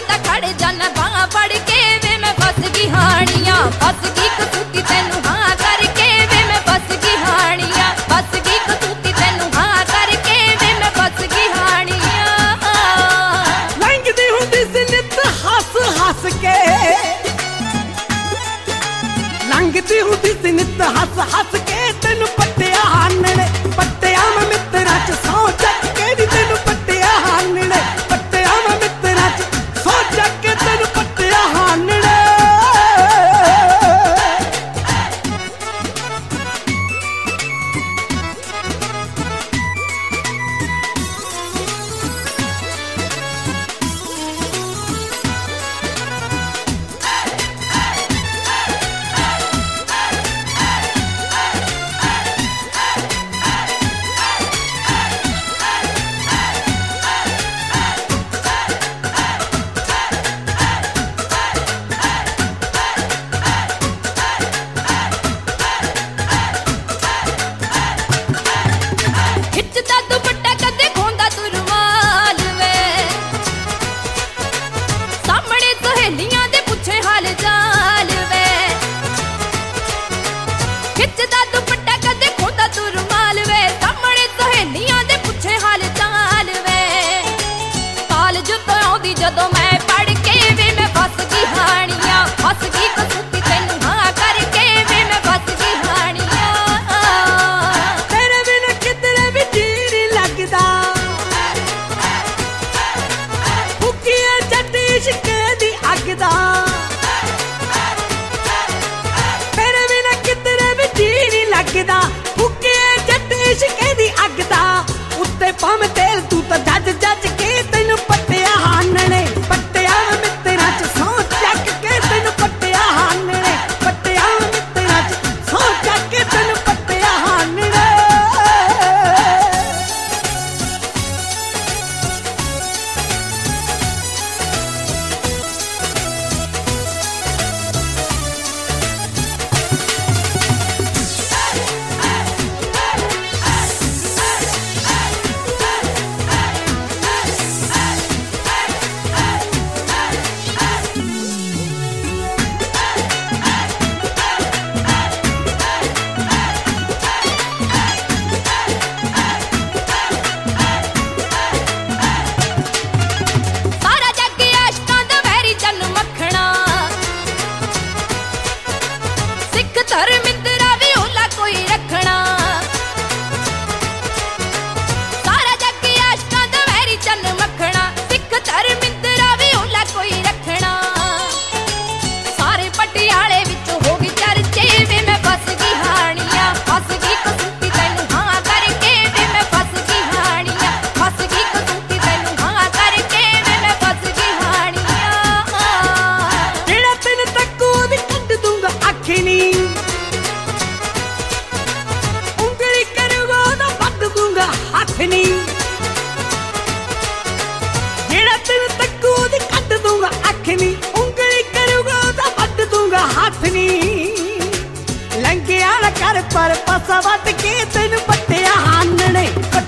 ਤਾਂ ਖੜ ਜਾਣਾ ਬਾਹਾਂ ਫੜ ਕੇ ਵੇ ਮੈਂ ਫਸ ਗਈ ਹਾਣੀਆਂ ਫਸ ਗਈ ਕਸੂਤੀ ਤੈਨੂੰ ਹਾਂ ਕਰਕੇ ਵੇ ਮੈਂ ਫਸ ਗਈ ਹਾਣੀਆਂ ਫਸ ਗਈ ਕਸੂਤੀ ਤੈਨੂੰ ਹਾਂ ਕਰਕੇ ਵੇ ਮੈਂ ਫਸ ਗਈ ਹਾਣੀਆਂ ਲੰਘਦੀ ਹੁੰਦੀ ਸੀ ਨਿੱਤ ਹੱਸ ਹੱਸ ਕੇ ਲੰਘਦੀ ਹੁੰਦੀ ਸੀ ਨਿੱਤ ਹੱਸ ਹੱਸ ਕੇ ਤੈਨੂੰ ਪੱਟਿਆ ਹਾਨਣੇ ਪੱਟਿਆ ਮੈਂ ਮਿੱਤਰਾਂ ਚ ਸੌ ਚੱਕ ਕੇ ਨੀ ਤੈਨੂੰ ਪੱਟਿਆ ਹਾਨਣੇ ਪੱਟਿਆ ਮੈਂ ਮਿੱਤਰਾਂ ਚ ਸੌ ਚੱਕ ਕੇ ਤੈਨੂੰ ਪੱਟਿਆ ਹਾਨਣੇ ਜਦੋਂ ਮੈਂ ਪੜ ਕੇ ਵੇ ਮੈਂ ਫਸ ਗਈ ਹਾਣੀਆਂ ਫਸ ਗਈ ਕਸੂਤੀ ਤੈਨੂੰ ਹਾਂ ਕਰਕੇ ਵੇ ਮੈਂ ਫਸ ਗਈ ਹਾਣੀਆਂ ਤੇਰੇ ਬਿਨਾਂ ਕਿਧਰੇ ਵੀ ਜੀ ਨਹੀਂ ਲੱਗਦਾ ਫੁੱਕੀਆਂ ਜੱਟ ਇਸ਼ਕੇ ਦੀ ਅੱਗ ਦਾ ਤੇਰੇ ਬਿਨਾਂ ਕਿਧਰੇ ਵੀ ਜੀ ਨਹੀਂ ਲੱਗਦਾ ਫੁੱਕੀਆਂ ਜੱਟ ਇਸ਼ਕੇ ਦੀ ਅੱਗ ਦਾ ਉੱਤੇ ਭਾਵੇਂ ਤੇਲ ਤੂੰ ਤਾਂ ਜੱਜ ਜੱਜ ਕੇ ਤੈਨੂੰ ਪੱਟਿਆ ਹਾਨਣੇ ਪੱਟਿਆ ਮਿੱਤਰਾਂ ਚ ਸੌ ਚੱਕ ਕੇ ਤੈਨੂੰ ਪੱਟਿਆ ਹਾਨਣੇ ਪੱਟਿਆ ਮਿੱਤਰਾਂ ਚ ਸੌ ਚੱਕ ਕੇ ਤੈਨੂੰ ਪੱਟਿਆ ਹਾਨਣੇ ਧਰਮਿੰਦਰਾ ਵੀ ਓਲਾ ਕੋਈ ਰੱਖਣਾ ਸਾਰਾ ਜੱਗ ਆਸ਼ਕਾਂ ਦਾ ਵੈਰੀ ਚੰਨ ਮੱਖਣਾ ਸਿੱਖ ਧਰਮਿੰਦਰਾ ਵੀ ਓਲਾ ਕੋਈ ਰੱਖਣਾ ਸਾਰੇ ਪਟਿਆਲੇ ਵਿੱਚ ਹੋ ਗਈ ਚਰਚੇ ਵੇ ਮੈਂ ਫਸ ਗਈ ਹਾਣੀਆਂ ਫਸ ਗਈ ਕਸੂਤੀ ਤੈਨੂੰ ਹਾਂ ਕਰਕੇ ਵੇ ਮੈਂ ਫਸ ਗਈ ਹਾਣੀਆਂ ਫਸ ਗਈ ਕਸੂਤੀ ਤੈਨੂੰ ਹਾਂ ਕਰਕੇ ਵੇ ਮੈਂ ਫਸ ਗਈ ਹਾਣੀਆਂ ਜਿਹੜਾ ਤੈਨੂੰ ਤੱਕੂ ਦੀ ਕੱਢ ਦੂੰਗਾ ਅੱਖੀ ਨੀ ਨੀ ਜਿਹੜਾ ਤੈਨੂੰ ਤੱਕੂ ਦੀ ਕੱਢ ਦੂੰਗਾ ਅੱਖ ਨੀ ਉਂਗਲੀ ਕਰੂਗਾ ਤਾਂ ਵੱਢ ਦੂੰਗਾ ਹੱਥ ਨੀ ਲੰਘਿਆ ਨਾ ਕਰ ਪਰ ਪਾਸਾ ਵੱਟ ਕੇ ਤੈਨੂੰ ਪੱਟਿਆ ਹਾਨਣੇ